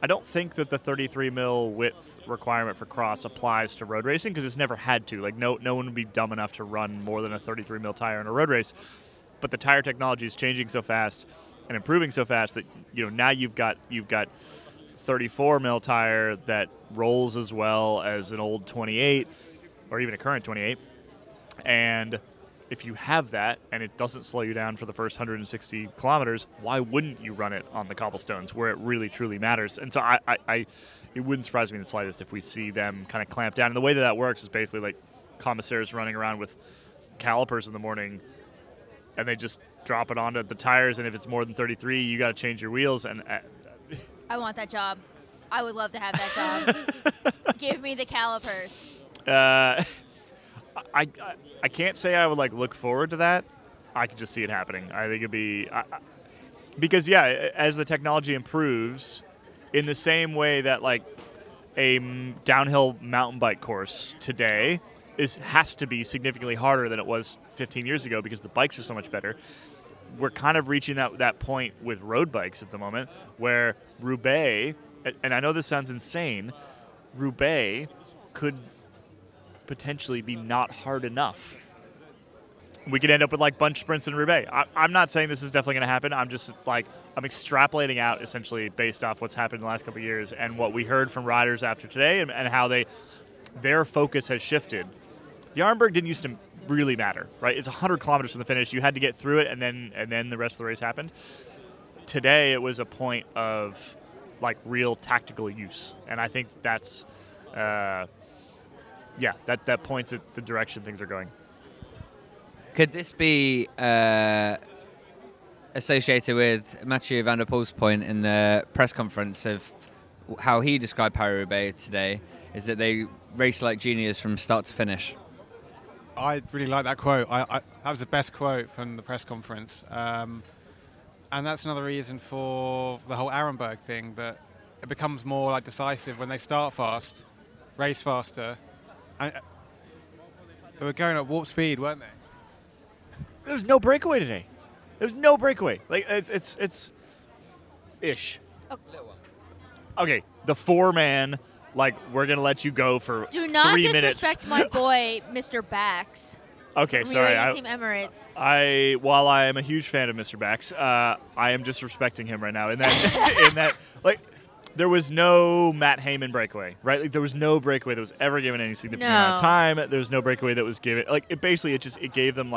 I don't think that the 33 mil width requirement for cross applies to road racing because it's never had to. Like no one would be dumb enough to run more than a 33 mil tire in a road race. But the tire technology is changing so fast and improving so fast that now you've got 34 mil tire that rolls as well as an old 28 or even a current 28. And if you have that and it doesn't slow you down for the first 160 kilometers, why wouldn't you run it on the cobblestones where it really truly matters? And so it wouldn't surprise me in the slightest if we see them kind of clamp down. And the way that works is basically like commissaires running around with calipers in the morning, and they just drop it onto the tires. And if it's more than 33, you got to change your wheels. And I want that job. I would love to have that job. Give me the calipers. I can't say I would look forward to that. I could just see it happening. I think it'd be because as the technology improves, in the same way that a downhill mountain bike course today has to be significantly harder than it was 15 years ago because the bikes are so much better. We're kind of reaching that point with road bikes at the moment where Roubaix, and I know this sounds insane, Roubaix could potentially be not hard enough. We could end up with bunch sprints in Roubaix. I'm not saying this is definitely going to happen. I'm just I'm extrapolating out essentially based off what's happened in the last couple of years and what we heard from riders after today and how their focus has shifted. The Arenberg didn't used to really matter, right? It's 100 kilometers from the finish. You had to get through it, and then the rest of the race happened. Today, it was a point of real tactical use, and I think that's that points at the direction things are going. Could this be associated with Mathieu van der Poel's point in the press conference of how he described Paris-Roubaix today? Is that they race like genius from start to finish? I really like that quote. That was the best quote from the press conference. And that's another reason for the whole Arenberg thing, that it becomes more decisive when they start fast, race faster. And they were going at warp speed, weren't they? There was no breakaway today. There's no breakaway. It's ish. Okay, the 4-man... we're going to let you go for 3 minutes. Do not disrespect my boy, Mr. Bax. Okay, sorry. Team Emirates. While I am a huge fan of Mr. Bax, I am disrespecting him right now. In that, there was no Matt Heyman breakaway, right? There was no breakaway that was ever given any significant amount of time. There was no breakaway that was given. It gave them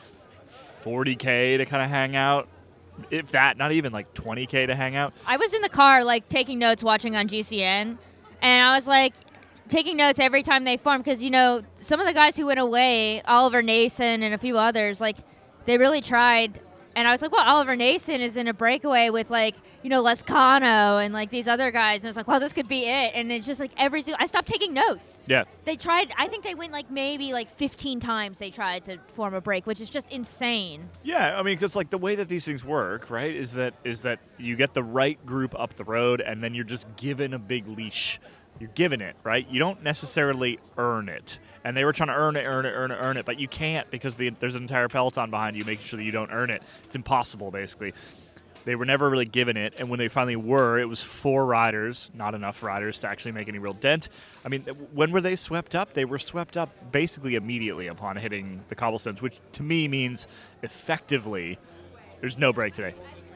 40K to kind of hang out. If that, not even 20K to hang out. I was in the car taking notes, watching on GCN. And I was taking notes every time they formed because, some of the guys who went away, Oliver Nason and a few others, they really tried. And I was Oliver Nason is in a breakaway with, Lescano and, these other guys. And I was this could be it. And it's just, I stopped taking notes. Yeah. They tried, I think they went, maybe 15 times they tried to form a break, which is just insane. Yeah, I mean, because, the way that these things work, right, is that you get the right group up the road, and then you're just given a big leash. You're given it, right? You don't necessarily earn it. And they were trying to earn it, but you can't because there's an entire peloton behind you making sure that you don't earn it. It's impossible, basically. They were never really given it, and when they finally were, it was 4 riders, not enough riders to actually make any real dent. I mean, when were they swept up? They were swept up basically immediately upon hitting the cobblestones, which to me means effectively there's no break today.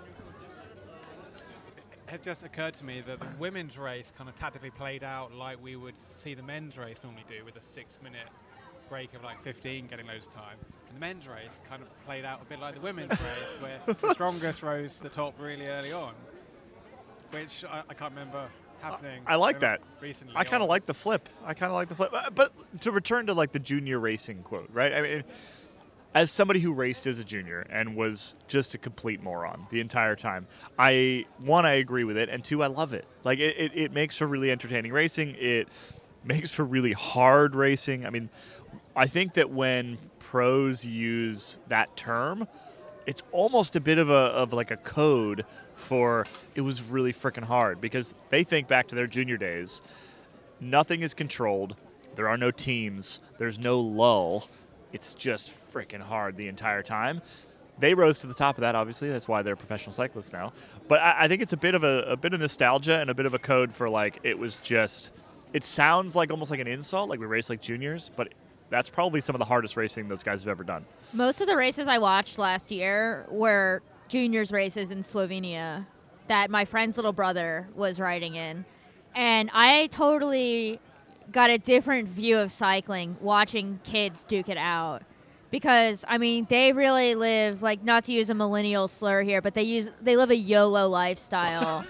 It has just occurred to me that the women's race kind of tactically played out like we would see the men's race normally do, with a 6-minute break of 15 getting loads of time. And the men's race kind of played out a bit like the women's race, where the strongest rose to the top really early on, which I can't remember happening. I like that. Recently, I kind of like the flip. But to return to the junior racing quote, right? I mean, as somebody who raced as a junior and was just a complete moron the entire time, I agree with it, and 2, I love it. It makes for really entertaining racing. It makes for really hard racing. I mean, I think that when pros use that term, it's almost a bit of a code for it was really freaking hard, because they think back to their junior days. Nothing is controlled. There are no teams. There's no lull. It's just freaking hard the entire time. they rose to the top of that. Obviously, that's why they're professional cyclists now. But I think it's a bit of nostalgia and a bit of a code for like it was just. It sounds like almost like an insult, like we race like juniors, but that's probably some of the hardest racing those guys have ever done. Most of the races I watched last year were juniors races in Slovenia that my friend's little brother was riding in. And I totally got a different view of cycling watching kids duke it out. Because, I mean, they really live, like, not to use a millennial slur here, but they live a YOLO lifestyle.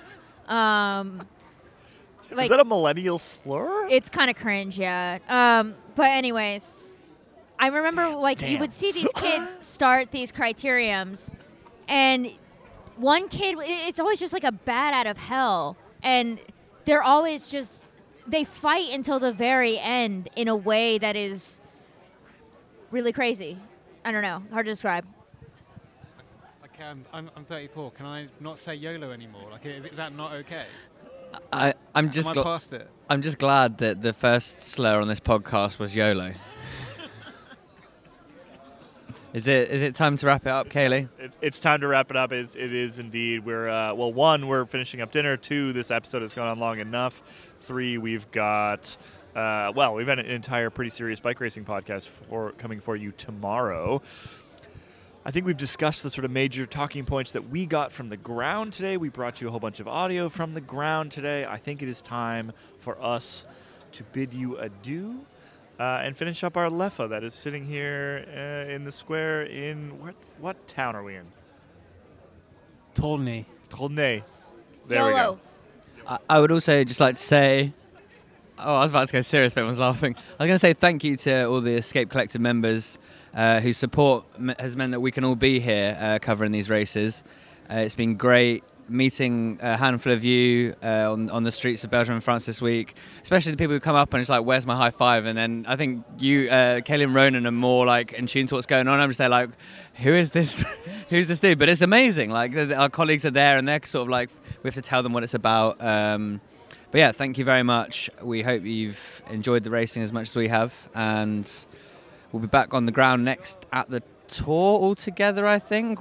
Is that a millennial slur? It's kind of cringe, yeah. But anyways, I remember you would see these kids start these criteriums, and one kid, it's always just like a bat out of hell, and they're always just, they fight until the very end in a way that is really crazy. I don't know, hard to describe. Like, I'm 34. Can I not say YOLO anymore? Like, is that not okay? I'm just glad that the first slur on this podcast was YOLO. Is it time to wrap it up, Kaylee? It's time to wrap it up. It is indeed. We're one, we're finishing up dinner. 2, this episode has gone on long enough. 3, we've got we've got an entire Pretty Serious Bike Racing podcast coming for you tomorrow. I think we've discussed the sort of major talking points that we got from the ground today. We brought you a whole bunch of audio from the ground today. I think it is time for us to bid you adieu and finish up our Leffe that is sitting here in the square in... What town are we in? Tolnay. There YOLO. we go. I would also just like to say... Oh, I was about to go serious, but everyone's laughing. I was going to say thank you to all the Escape Collective members whose support has meant that we can all be here covering these races. It's been great meeting a handful of you on the streets of Belgium and France this week, especially the people who come up and it's like, where's my high five? And then I think you, Kaylee and Ronan, are more like in tune to what's going on. I'm just there like, who is this? Who's this dude? But it's amazing. Like our colleagues are there and they're sort of like, we have to tell them what it's about. But yeah, thank you very much. We hope you've enjoyed the racing as much as we have, and we'll be back on the ground next at the Tour altogether, I think.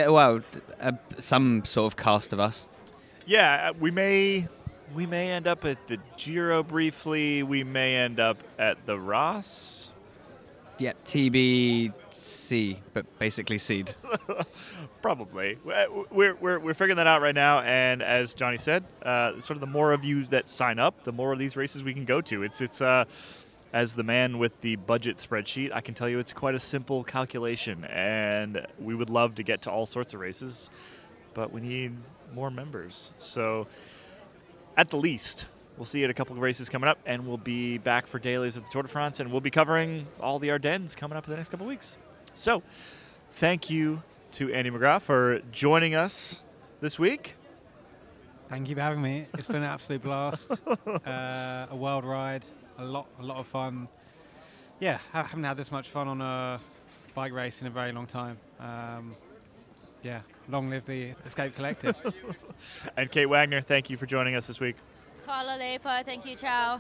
Some sort of cast of us. Yeah, we may end up at the Giro briefly. We may end up at the Ross. Yep, TBC, but basically seed. Probably. We're figuring that out right now, and as Johnny said, sort of the more of you that sign up, the more of these races we can go to. It's as the man with the budget spreadsheet, I can tell you it's quite a simple calculation, and we would love to get to all sorts of races, but we need more members. So at the least, we'll see you at a couple of races coming up, and we'll be back for dailies at the Tour de France, and we'll be covering all the Ardennes coming up in the next couple of weeks. So thank you to Andy McGrath for joining us this week. Thank you for having me. It's been an absolute blast. A wild ride. A lot of fun. Yeah, I haven't had this much fun on a bike race in a very long time. Yeah, long live the Escape Collective. And Kate Wagner, thank you for joining us this week. Hvala lepa, thank you, ciao.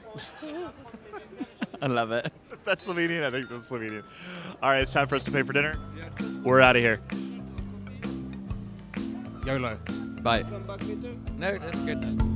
I love it. That's Slovenian? I think that's Slovenian. All right, it's time for us to pay for dinner. We're out of here. YOLO. Bye. No, that's good.